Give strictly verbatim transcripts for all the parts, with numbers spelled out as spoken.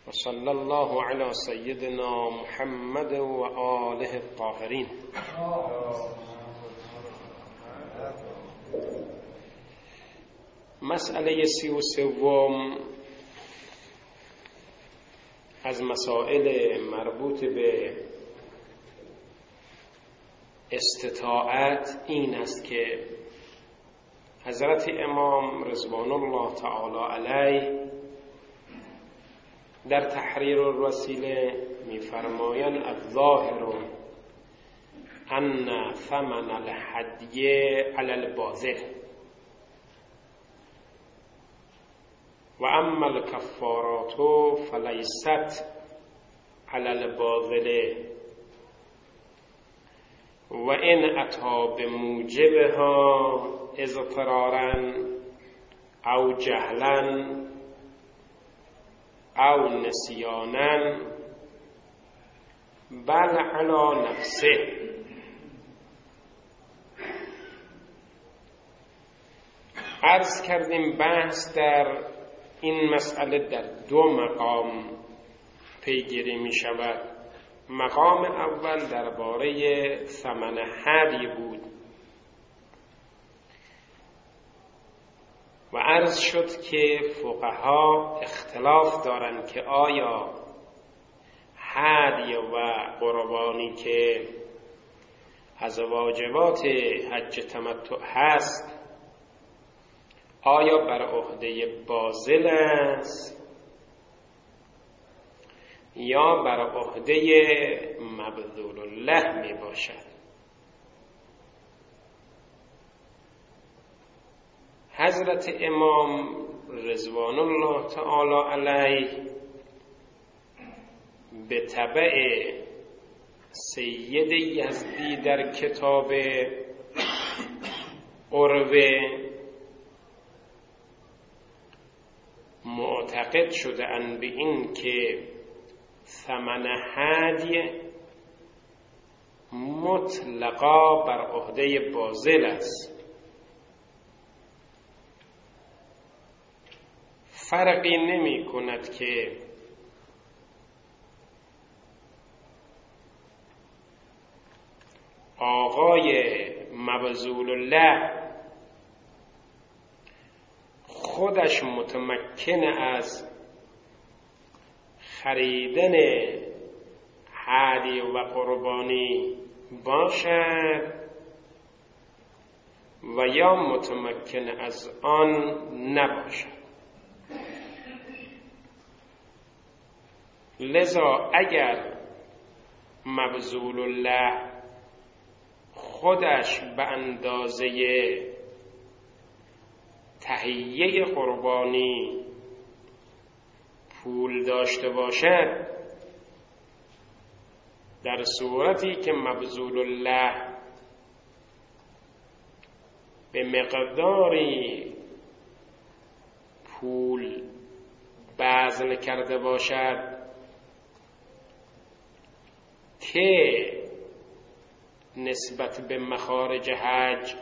وصلى الله على سيدنا محمد و آله الطاهرین. مسئله سی و سوم از مسائل مربوط به استطاعت این است که حضرت امام رضوان الله تعالی علیه در تحریر الوسیله می‌فرمایند الظاهر ان ثمن الهدی علی الباذل و اما الکفارات فلیست علی الباذل و ان اتی بموجبها اضطرارا او جهلا او نسیانا بل علی نفسه. عرض کردیم بحث در این مسئله در دو مقام پیگیری می شود. مقام اول درباره ثمن هدی بود و عرض شد که فقها اختلاف دارند که آیا هدی و قربانی که از واجبات حج تمتع هست آیا بر عهده باذل است یا بر عهده مبذول الله می باشد. حضرت امام رضوان الله تعالی علیه به تبع سید یزدی در کتاب عروه معتقد شده اند به این که ثمن هدی مطلقا بر عهده باذل است. فرقی نمی کند که آقای مبذول الله خودش متمکن از خریدن هدی و قربانی باشد و یا متمکن از آن نباشد. لذا اگر مبذول الله خودش به اندازه تهیه قربانی پول داشته باشد، در صورتی که مبذول الله به مقداری پول بذل کرده باشد که نسبت به مخارج حج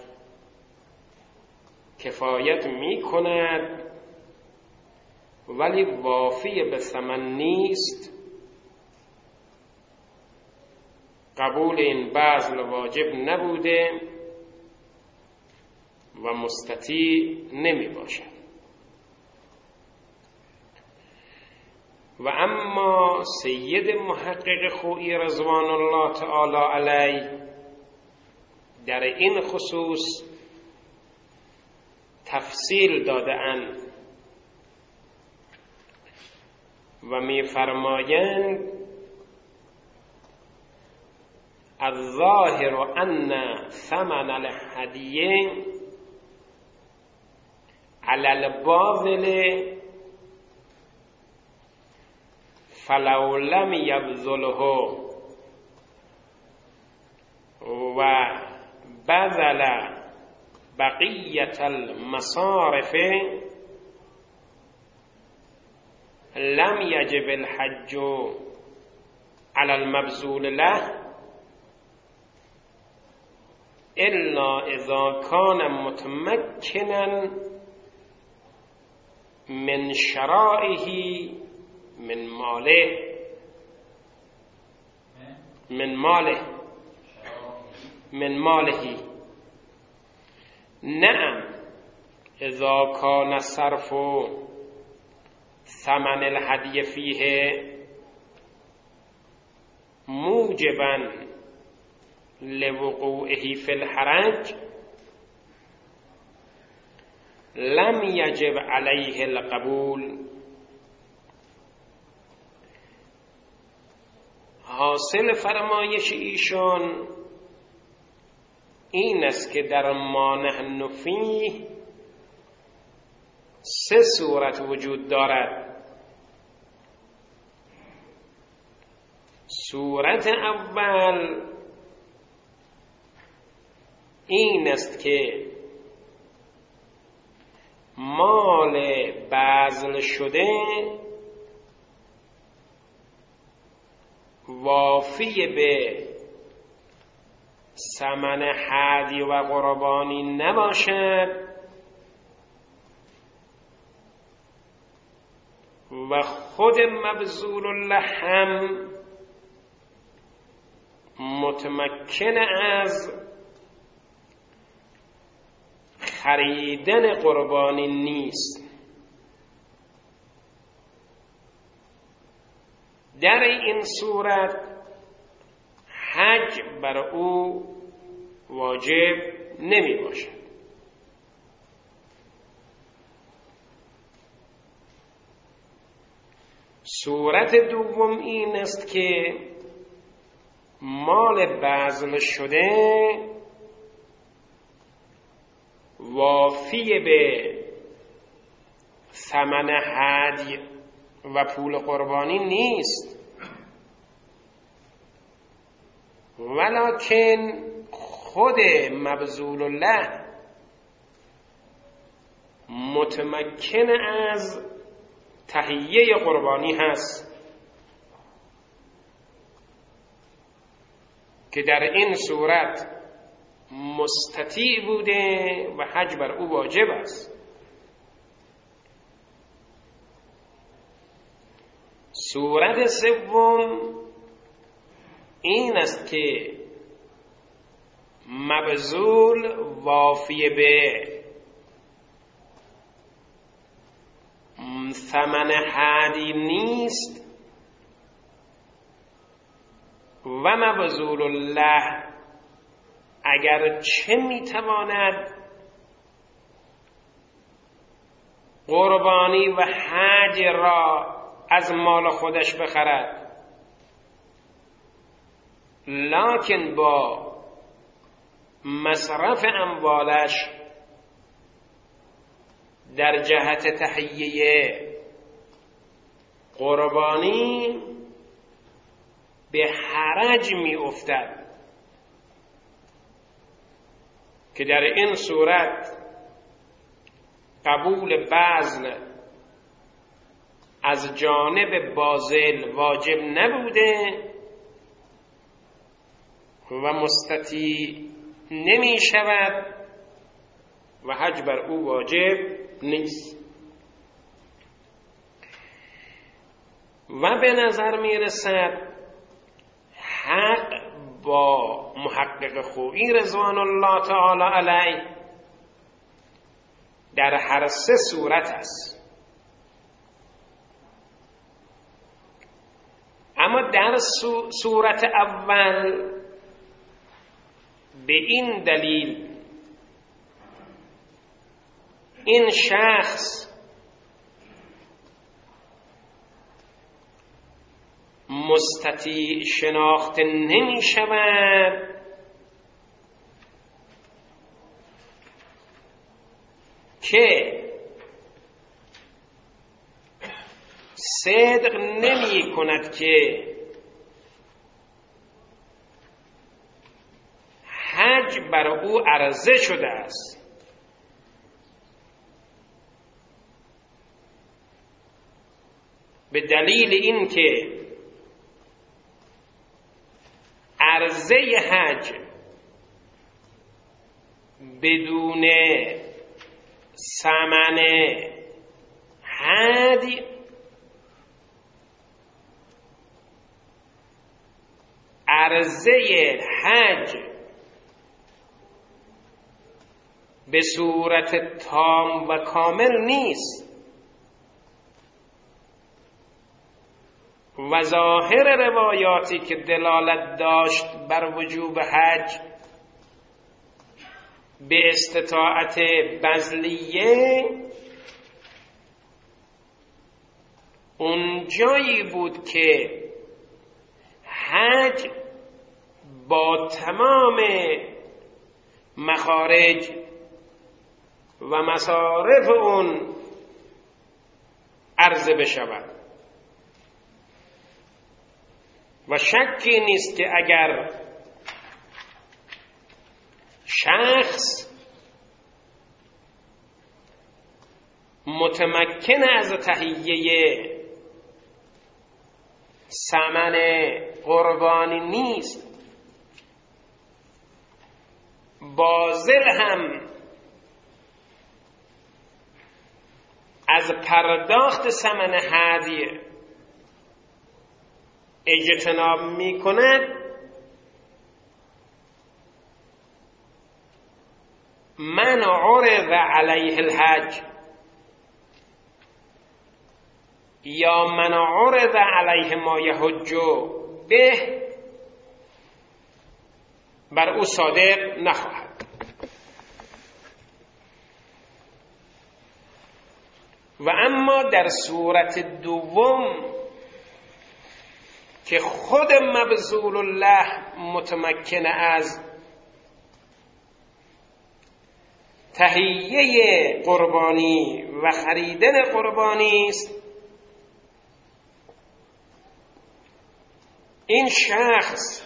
کفایت می کند ولی وافی به ثمن نیست، قبول این بذل واجب نبوده و مستطیع نمی باشد. و اما سید محقق خویی رضوان الله تعالی علیه در این خصوص تفصیل داده اند و می فرمایند الظاهر ان ثمن الهدیه علی الباذل فلو لم یبذله و بذل بقیت المصارف لم یجب الحج علی المبذول له الا اذا کان متمکنا من شرائه من ماله من ماله من ماله نعم اذا كان صرف ثمن الهدی فیه موجبا لوقوعه فی الحرج لم یجب علیه القبول. حاصل فرمایش ایشان این است که در ما نحن فیه سه صورت وجود دارد. صورت اول این است که مال بذل شده وافی به ثمن هدی و قربانی نباشد و خود مبذول الله هم متمکن از خریدن قربانی نیست. در این صورت حج بر او واجب نمی باشد. صورت دوم این است که مال بذل شده وافی به ثمن هدی و پول قربانی نیست، ولکن خود مبذول الله متمکن از تهیه قربانی هست که در این صورت مستطیع بوده و حج بر او واجب است. صورت سوم این است که مبذول وافی به ثمن هدی نیست و مبذول الله اگر چه میتواند قربانی و حج را از مال خودش بخرد، لکن با مصرف اموالش در جهت تهیه قربانی به حرج می افتد که در این صورت قبول بذل از جانب باذل واجب نبوده و مستطیع نمی شود و حج بر او واجب نیست. و به نظر می رسد حق با محقق خویی رضوان الله تعالی علیه در هر سه صورت است، اما در صورت اول به این دلیل این شخص مستطیع شناخته نمی شود که صدق نمی کند که حج بر او عرضه شده است، به دلیل اینکه عرضه حج بدون ثمن هدی عرضه حج به صورت تام و کامل نیست و ظاهر روایاتی که دلالت داشت بر وجوب حج به استطاعت بذلیه اون جایی بود که حج با تمام مخارج و مصارف اون عرضه بشود و شکی نیست که اگر شخص متمکن از تهیه ثمن قربانی نیست، باذل هم از پرداخت ثمن هدیه اجتناب می کند، من عرض علیه الحج یا من عرض علیه ما یحج به بر او صادق نخواهد. و اما در صورت دوم که خود مبذول الله متمکن از تهیه قربانی و خریدن قربانی است، این شخص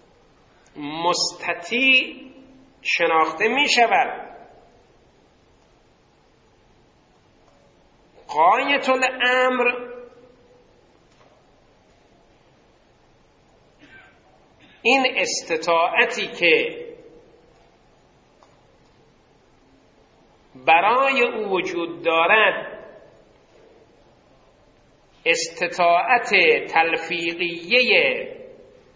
مستطیع شناخته می شود. غایت الامر این استطاعتی که برای او وجود دارد، استطاعت تلفیقیه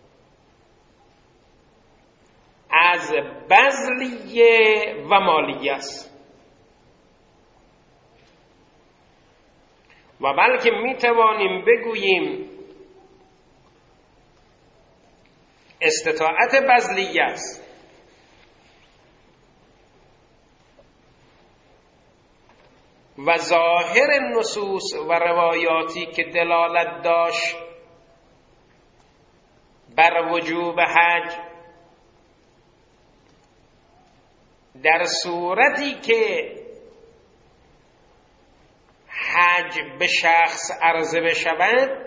از بذلیه و مالیه است و بلکه می توانیم بگوییم استطاعت بذلیه است. و ظاهر نصوص و روایاتی که دلالت داشت بر وجوب حج در صورتی که حج به شخص عرضه بشود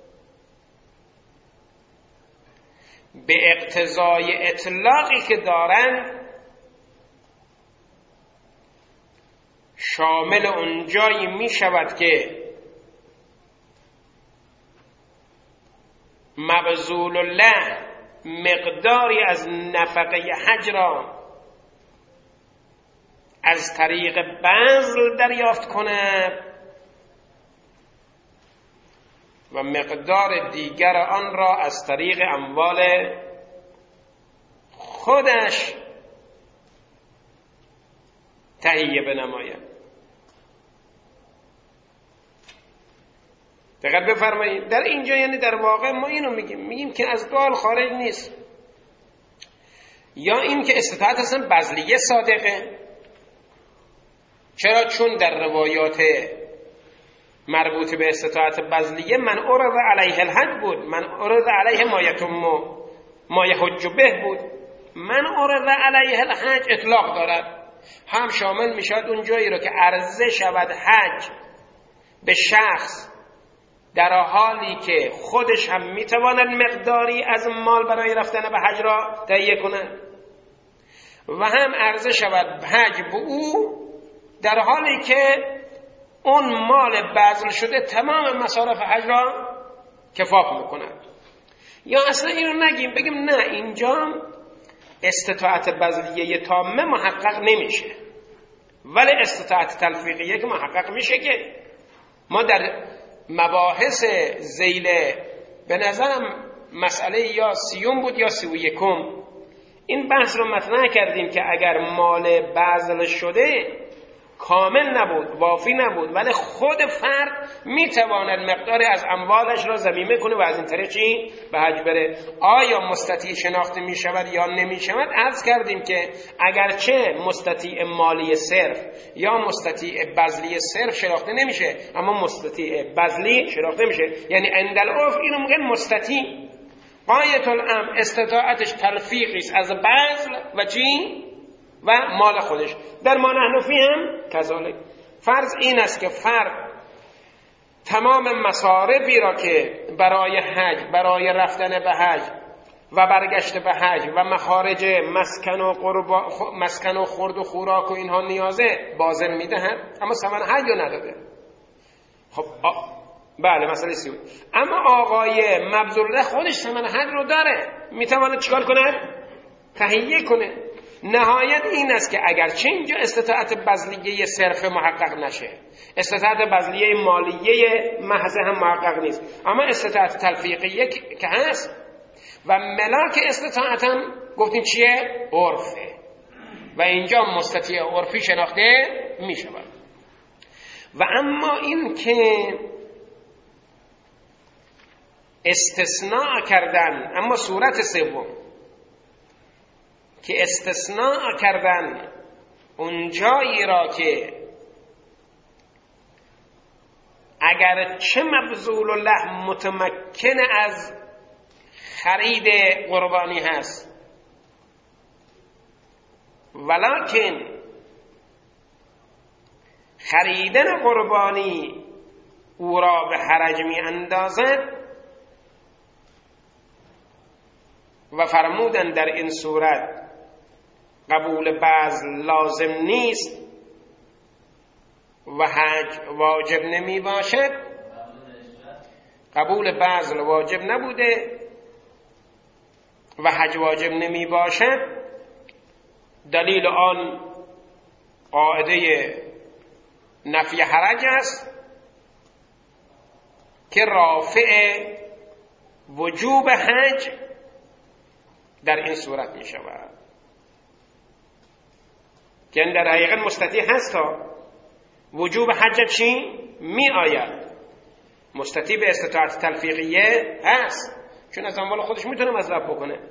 به اقتضای اطلاقی که دارند شامل اونجایی می شود که مبذول الله مقداری از نفقه حج را از طریق بذل دریافت کند و مقدار دیگر آن را از طریق اموال خودش تهیه بنماید. دقت بفرمایید در اینجا یعنی در واقع ما اینو میگیم میگیم که از دال خارج نیست، یا این که استطاعت اصلا بذلیه صادقه. چرا؟ چون در روایات مربوط به استطاعت بذلیه من عرض علیه الحج بود، من عرض علیه ما یتم ما یحج به بود. من عرض علیه الحج اطلاق دارد، هم شامل میشد اون جایی رو که عرضه شود حج به شخص در حالی که خودش هم میتواند مقداری از مال برای رفتن به حج را تهیه کند، و هم عرضه شود حج به او در حالی که اون مال بذل شده تمام مصارف حج را کفاف میکند. یا اصلا اینو نگیم، بگیم نه اینجا استطاعت بذلیه تامه محقق نمیشه، ولی استطاعت تلفیقیه که محقق میشه. که ما در مباحث ذیل به نظرم مسئله یا سیوم بود یا سی و یکم. این بحث رو مطرح کردیم که اگر مال بذل شده کامل نبود، وافی نبود، ولی خود فرد میتواند مقداری از اموالش را ضمیمه کنه و از این طریق چی؟ به حج بره. آیا مستطیع شناخته میشود یا نمیشود؟ عرض کردیم که اگرچه مستطیع مالی صرف یا مستطیع بذلی صرف شناخته نمیشه، اما مستطیع بذلی شناخته میشه. یعنی عند العرف اینو میگن مستطیع، غایت الامر استطاعتش تلفیقی است از بذل و چی؟ و مال خودش. در ما حنفی هم کذالک. فرض این است که فرد تمام مصارفی را که برای حج، برای رفتن به حج و برگشت به حج و مخارج مسکن و قربا، مسکن و خورد و خوراک و اینها نیازه باذل میدهد، اما ثمن حج رو نداده. خب آ... بله مسئله سی بود. اما آقای مبذول خودش ثمن حج رو داره، میتونه چیکار کنه؟ تهیه کنه. نهایت این است که اگرچه اینجا استطاعت بذلیه صرف محقق نشه، استطاعت بذلیه مالیه محض هم محقق نیست، اما استطاعت تلفیقیه که هست و ملاک استطاعت هم گفتیم چیه؟ عرفه و اینجا مستطیع عرفی شناخته می شود. و اما این که استثناء کردن، اما صورت سوم که استثناء کردن اون جایی را که اگر چه مبذول الله متمکن از خرید قربانی هست ولکن خریدن قربانی او را به حرج می اندازد و فرمودن در این صورت قبول بذل لازم نیست و حج واجب نمی باشد. قبول بذل واجب نبوده و حج واجب نمی باشد. دلیل آن قاعده نفی حرج است که رافع وجوب حج در این صورت می شود که در حقیقت مستطیع هست تا وجوب حج چی؟ می آید. مستطیع به استطاعت تلفیقیه هست چون از اموال خودش میتونه مصرف بکنه،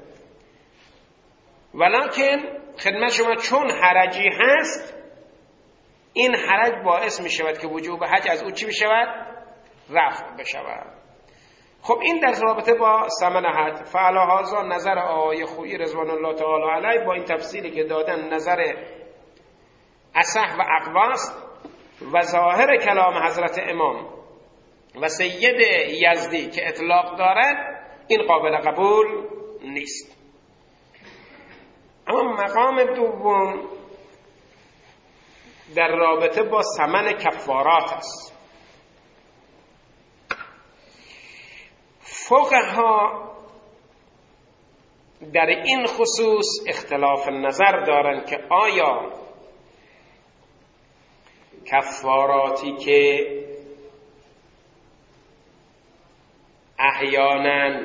ولکن خدمت شما چون حرجی هست این حرج باعث می شود که وجوب حج از او چی می شود؟ رفع بشود. خب این در رابطه با ثمن حج. فعلا هذا نظر آقای خویی رضوان الله تعالی علیه با این تفسیری که دادن نظر اصح و اقواست و ظاهر کلام حضرت امام و سید یزدی که اطلاق دارد این قابل قبول نیست. اما مقام دوم در رابطه با ثمن کفارات است. فقها در این خصوص اختلاف نظر دارند که آیا کفاراتی که احیانا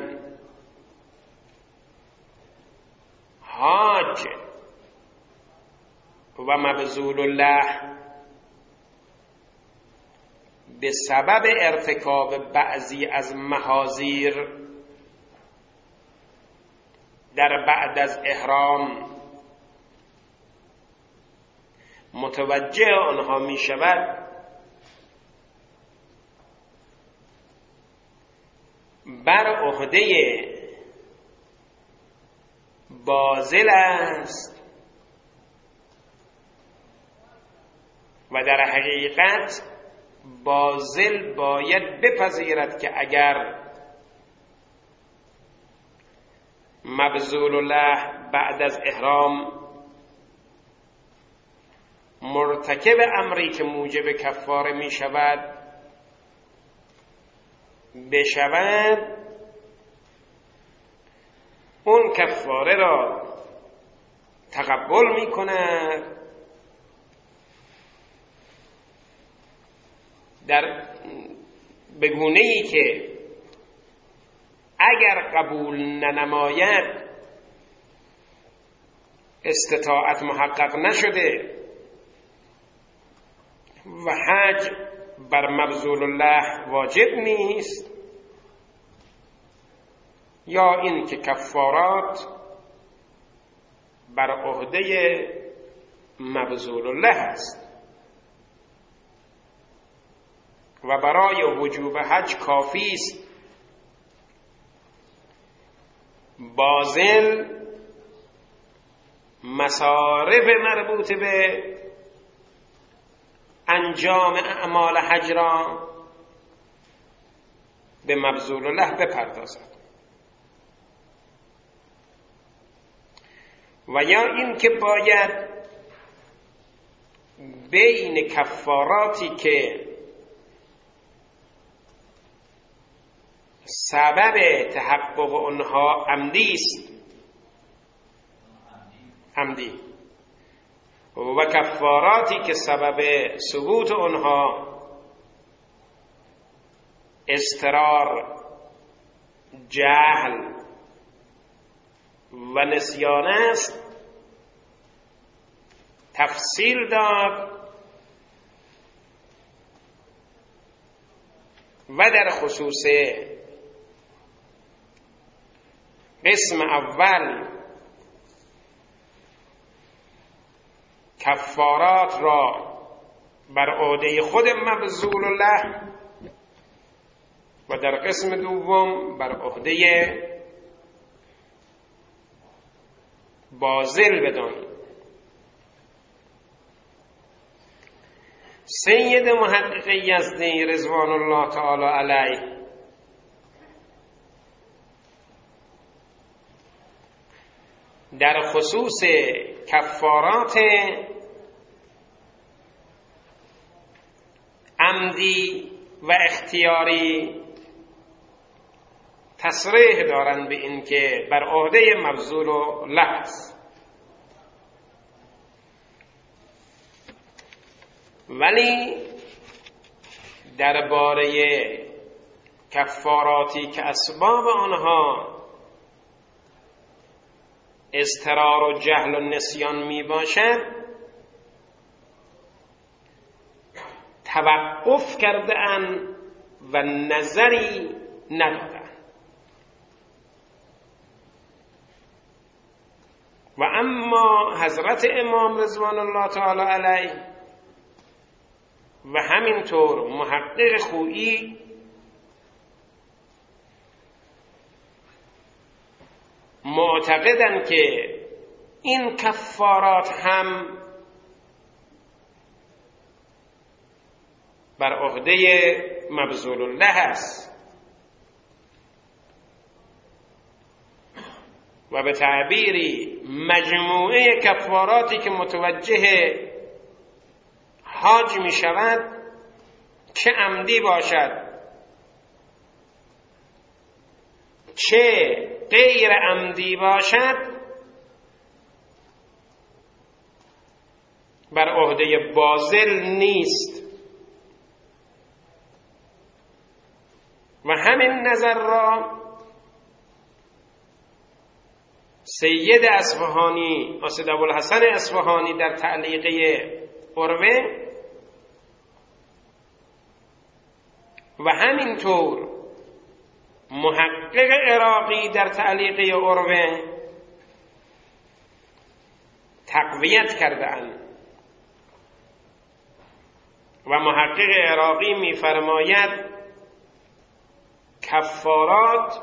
حاج و مبذول الله به سبب ارتکاب بعضی از محاذیر در بعد از احرام متوجه آنها می شود، بر عهده باذل است و در حقیقت باذل باید بپذیرد که اگر مبذول الله بعد از احرام مرتکب امری که موجب کفاره می شود بشود، اون کفاره را تقبل می کند در بگونه‌ای که اگر قبول ننماید استطاعت محقق نشده و حج بر مبذول الله واجب نیست، یا این که کفارات بر عهده مبذول الله است و برای وجوب حج کافی است باذل مصارف مربوط به انجام اعمال حج را به مبذول الله بپردازد، و یا این که باید بین کفاراتی که سبب تحقق اونها عمدی است عمدی و کفاراتی که سبب ثبوت اونها اضطرار، جهل و نسیان است، تفصیل داد و در خصوص قسم اول کفارات را بر عهده خود مبذول الله و در قسم دوم بر عهده باذل بدانید. سید محقق یزدی رضوان الله تعالی علیه در خصوص کفارات عمدی و اختیاری تصریح دارند به این که بر عهده مبذول الله است، ولی درباره کفاراتی که اسباب آنها اضطرار و جهل و نسیان می باشد توقف کرده اند و نظری ندادند. و اما حضرت امام رضوان الله تعالی علیه و همینطور محقق خویی معتقدند که این کفارات هم بر عهده مبذول الله است و به تعبیری مجموعه کفاراتی که متوجه حاج می شود چه عمدی باشد چه غیر عمدی باشد بر عهده باذل نیست. و همین نظر را سید اصفهانی اسد ابوالحسن اصفهانی در تعلیقه عروه و همینطور محقق عراقی در تعلیقه عروه تقویت کرده اند و محقق عراقی می فرماید کفارات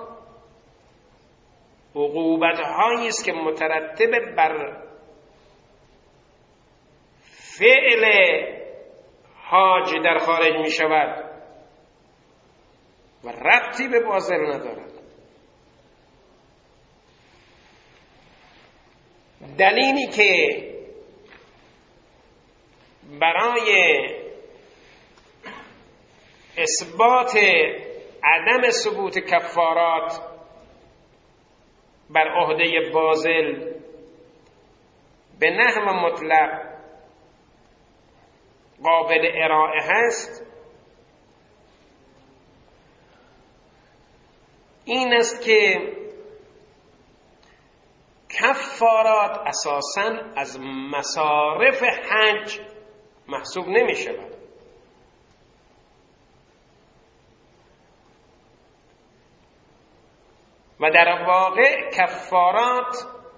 عقوبت هایی است که مترتب بر فعل حاج در خارج می شود و ربطی به باذل ندارد. دلیلی که برای اثبات عدم ثبوت کفارات بر عهده باذل به نحو مطلق قابل ارائه هست این است که کفارات اساساً از مصارف حج محسوب نمی شود. و در واقع کفارات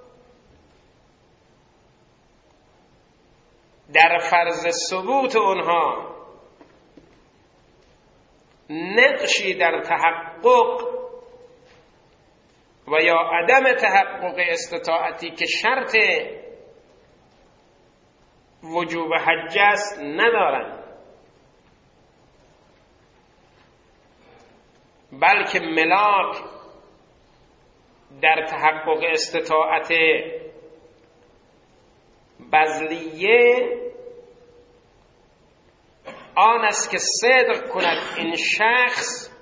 در فرض ثبوت اونها نقشی در تحقق و یا عدم تحقق استطاعتی که شرط وجوب حج است ندارند، بلکه ملاک در تحقق استطاعت بذلیه آن است که صدق کند این شخص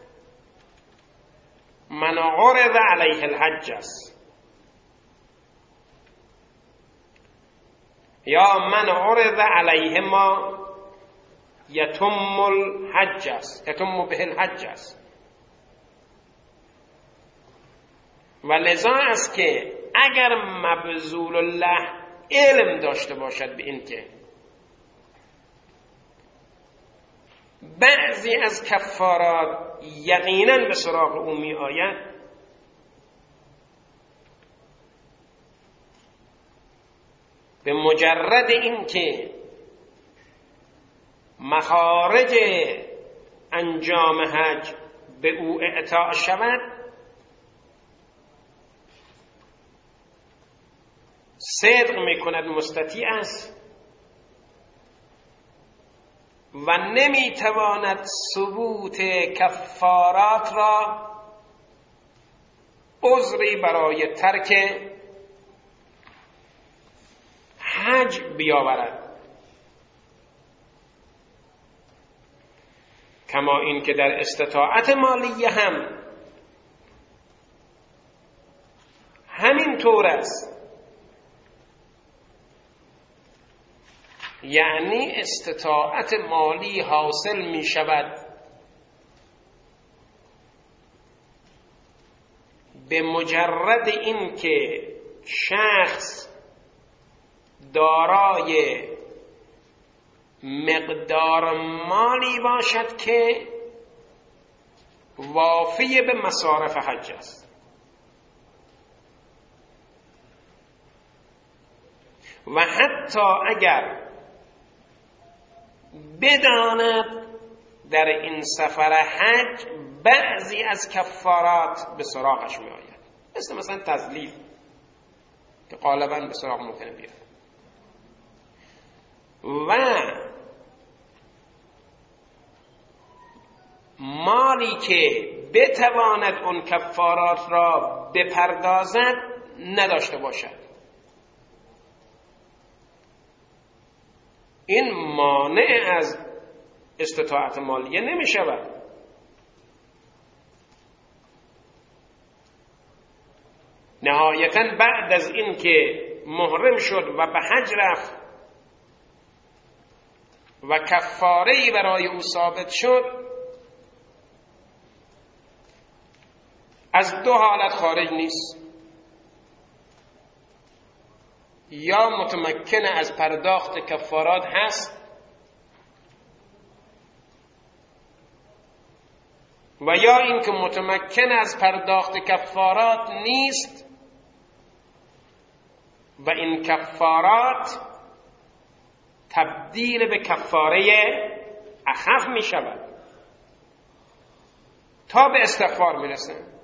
من عرض علیه الحج است یا من عرض علیه ما یتم الحج است، یتم به الحج است. و لذا است که اگر مبذول الله علم داشته باشد به این که بعضی از کفارات یقیناً به سراغ او می آید، به مجرد این که مخارج انجام حج به او اعطا شود صدق می کند مستطیع است و نمی تواند ثبوت کفارات را عذری برای ترک حج بیاورد، کما این که در استطاعت مالیه هم همین طور است. یعنی استطاعت مالی حاصل می شود به مجرد این که شخص دارای مقدار مالی باشد که وافی به مصارف حج است. و حتی اگر بداند در این سفر حج بعضی از کفارات به سراغش می آید، مثل مثلا تذلیل که غالبا به سراغ ممکنه بیاد، و مالی که بتواند اون کفارات را بپردازد نداشته باشد، این مانع از استطاعت مالیه نمی شود. نهایتاً بعد از این که محرم شد و به حج رفت و کفاره‌ای برای او ثابت شد، از دو حالت خارج نیست: یا متمکن از پرداخت کفارات هست و یا اینکه متمکن از پرداخت کفارات نیست و این کفارات تبدیل به کفاره اخف می شود تا به استغفار می رسند.